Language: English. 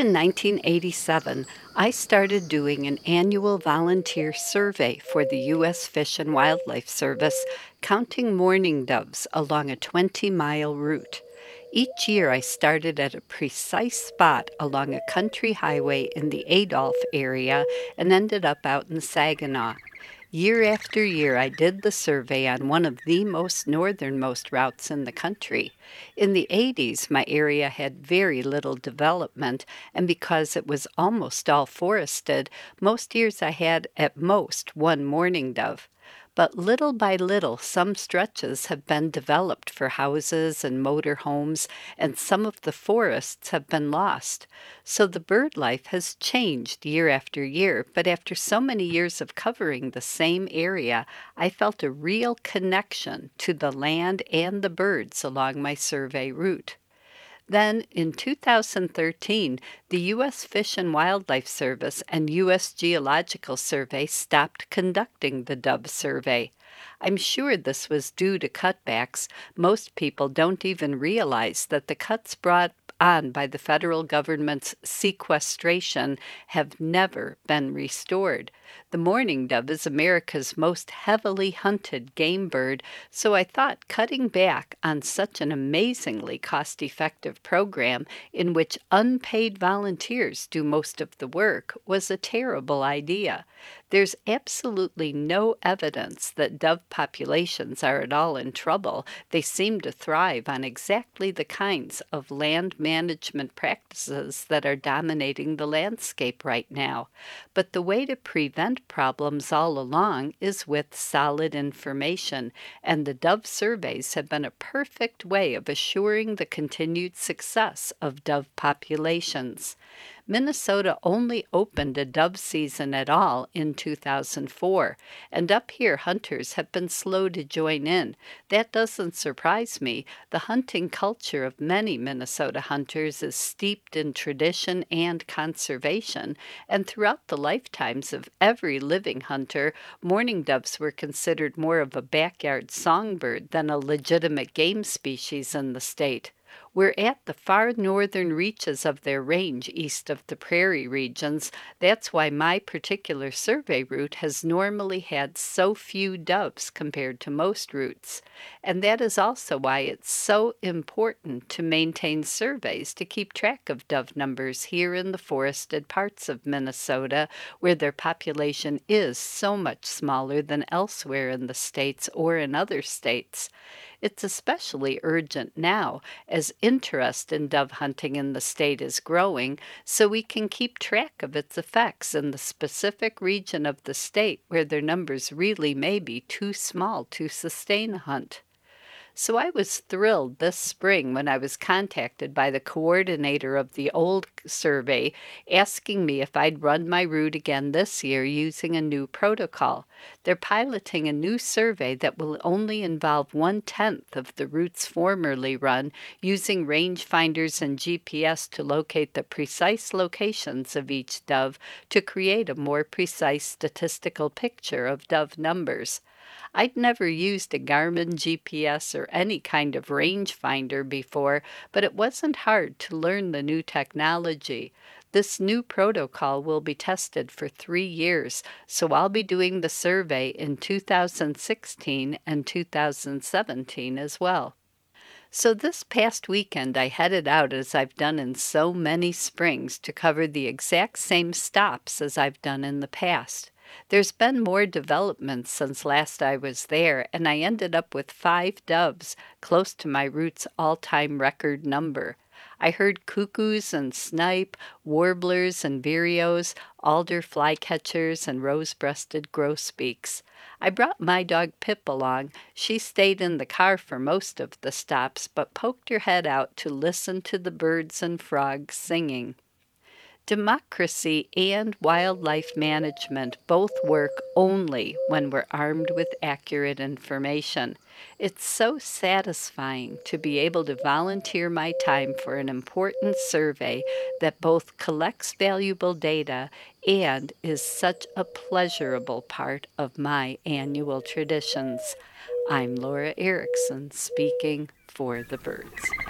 in 1987, I started doing an annual volunteer survey for the U.S. Fish and Wildlife Service, counting mourning doves along a 20-mile route. Each year, I started at a precise spot along a country highway in the Adolph area and ended up out in Saginaw. Year after year, I did the survey on one of the most northernmost routes in the country. In the 80s, my area had very little development, and because it was almost all forested, most years I had at most one mourning dove. But little by little, some stretches have been developed for houses and motor homes, and some of the forests have been lost. So the bird life has changed year after year, but after so many years of covering the same area, I felt a real connection to the land and the birds along my survey route. Then, in 2013, the U.S. Fish and Wildlife Service and U.S. Geological Survey stopped conducting the dove survey. I'm sure this was due to cutbacks. Most people don't even realize that the cuts brought on by the federal government's sequestration have never been restored. The mourning dove is America's most heavily hunted game bird, so I thought cutting back on such an amazingly cost-effective program in which unpaid volunteers do most of the work was a terrible idea. There's absolutely no evidence that dove populations are at all in trouble. They seem to thrive on exactly the kinds of land management practices that are dominating the landscape right now. But the way to prevent problems all along is with solid information, and the dove surveys have been a perfect way of assuring the continued success of dove populations. Minnesota only opened a dove season at all in 2004, and up here hunters have been slow to join in. That doesn't surprise me. The hunting culture of many Minnesota hunters is steeped in tradition and conservation, and throughout the lifetimes of every living hunter, mourning doves were considered more of a backyard songbird than a legitimate game species in the state. We're at the far northern reaches of their range east of the prairie regions. That's why my particular survey route has normally had so few doves compared to most routes. And that is also why it's so important to maintain surveys to keep track of dove numbers here in the forested parts of Minnesota, where their population is so much smaller than elsewhere in the states or in other states. It's especially urgent now, as interest in dove hunting in the state is growing, so we can keep track of its effects in the specific region of the state where their numbers really may be too small to sustain a hunt. So I was thrilled this spring when I was contacted by the coordinator of the old survey asking me if I'd run my route again this year using a new protocol. They're piloting a new survey that will only involve 1/10 of the routes formerly run, using rangefinders and GPS to locate the precise locations of each dove to create a more precise statistical picture of dove numbers. I'd never used a Garmin GPS or any kind of rangefinder before, but it wasn't hard to learn the new technology. This new protocol will be tested for 3 years, so I'll be doing the survey in 2016 and 2017 as well. So this past weekend I headed out as I've done in so many springs to cover the exact same stops as I've done in the past. There's been more development since last I was there, and I ended up with 5 doves, close to my route's all-time record number. I heard cuckoos and snipe, warblers and vireos, alder flycatchers, and rose-breasted grosbeaks. I brought my dog Pip along. She stayed in the car for most of the stops, but poked her head out to listen to the birds and frogs singing. Democracy and wildlife management both work only when we're armed with accurate information. It's so satisfying to be able to volunteer my time for an important survey that both collects valuable data and is such a pleasurable part of my annual traditions. I'm Laura Erickson, speaking for the birds.